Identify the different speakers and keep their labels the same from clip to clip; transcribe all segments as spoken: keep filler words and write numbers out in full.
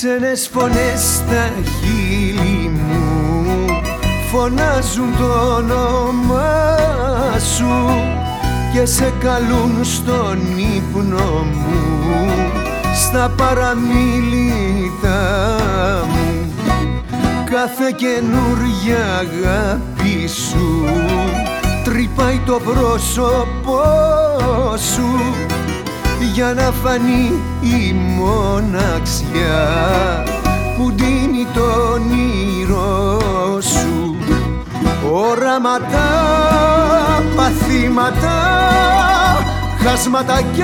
Speaker 1: Ξένες φωνές στα χείλη μου φωνάζουν το όνομα σου και σε καλούν στον ύπνο μου, στα παραμίλητα μου. Κάθε καινούργια αγάπη σου τρυπάει το πρόσωπό σου για να φανεί η μοναξιά που ντύνει το όνειρό σου. Οράματα, παθήματα, χάσματα κι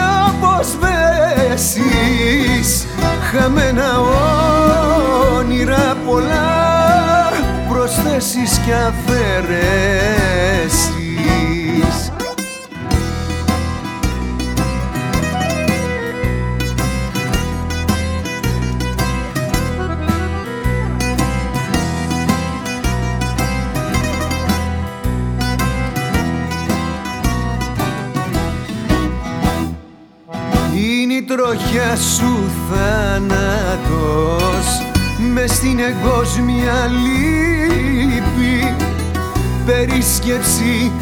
Speaker 1: αποσβέσεις, χαμένα όνειρα πολλά, προσθέσεις κι αφαιρέσεις. Είναι η τροχιά σου θάνατος μες στην εγκόσμια λύπη, περίσκεψη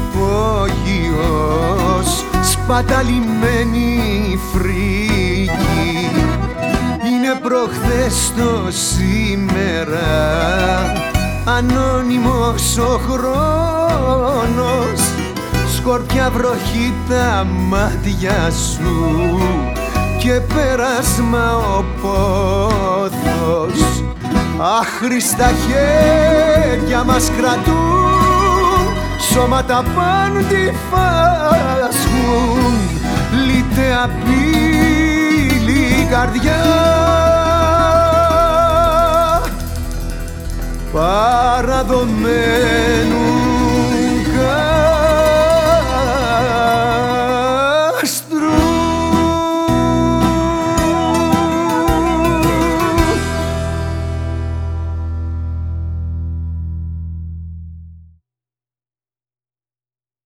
Speaker 1: υπόγειος, σπαταλημένη φρίκη. Είναι προχθές το σήμερα, ανώνυμος ο χρόνος, σκορπιά βροχή τα μάτια σου και πέρασμα ο πόθος. Άχρηστα χέρια μας κρατούν, σώματα πάντη φάσκουν, λιτέα πύλη καρδιά. Παραδομένη